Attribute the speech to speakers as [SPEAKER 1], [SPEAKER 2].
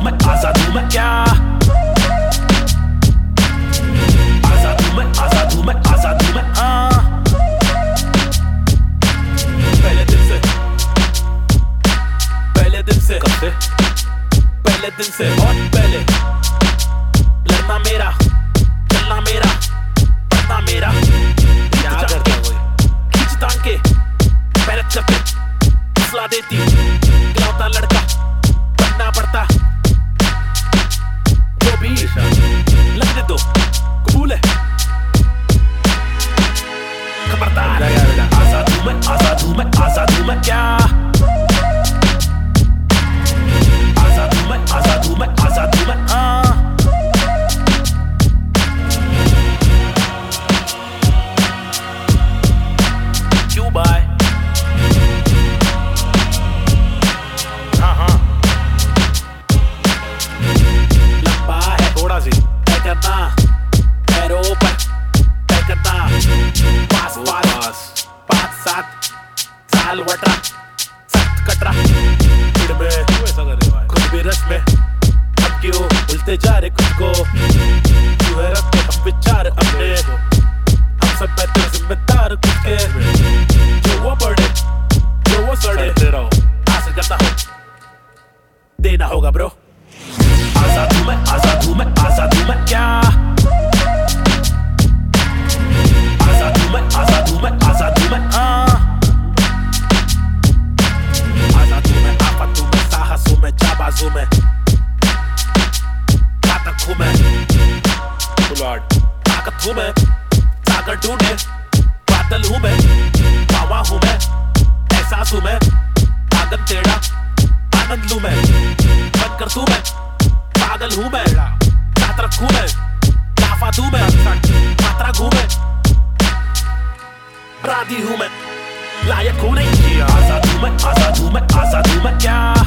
[SPEAKER 1] हूँ मैं, आजाद हूँ मैं क्या? आजाद हूँ मैं, आजाद हूँ मैं, आजाद हूँ मैं। पहले दिन से, पहले दिन से, कब से? पहले दिन से बहुत पहले। लड़ना मेरा, चलना मेरा, पढ़ना मेरा, क्या करता कोई? खींच तान के मेहनत करते फुसला देती, इकलौता लड़का बनना पड़ता। जो भी लगने दो, कबूल है, खबरदार। आजाद हूँ मैं, आजाद हूँ मैं, आजाद हूँ मैं क्या? आजाद हूँ मैं, आजाद हूँ मैं, आजाद हूँ मैं। क्यों बाय? हाँ लंबा है थोड़ा सी, तय करना पैरों पर, तय करना पास पास 5-7 साल वटरा, सख्त कटरा, भीड़ में ऐसा कर रहे खुद भी रश में। हम क्यों भूलते जा रहे खुद को, क्यों है रखते हम विचार अपने, हम सब बेहतर जिम्मेदार खुद के। जो वो बढ़े, जो वो सड़े, हासिल करता हूँ, देना होगा ब्रो। आजाद हूँ मैं, आजाद हूँ मैं, आजाद हूँ मैं क्या? आजाद हूँ मैं, आजाद हूँ मैं, आजाद हूँ मैं। आजाद हूँ मैं, आफत हूँ मैं, साहस हूँ मैं, जाबाज हूँ मैं, घातक हूँ मैं, ताकत हूँ मैं, सागर ढूंढे बादल हूँ मैं, हवा हूँ मैं, एहसास हूँ मैं, आगन टेढ़ा आनंद लूँ मैं, बन कर तू मैं, पागल हूँ मैं, छात्रक हूँ मैं, काफा दूँ मैं, मात्रा घूमे, अपराधी हूँ मैं, लायक हूँ नहीं। आजाद हूँ मैं, आजाद हूँ मैं, आजाद हूँ मैं क्या?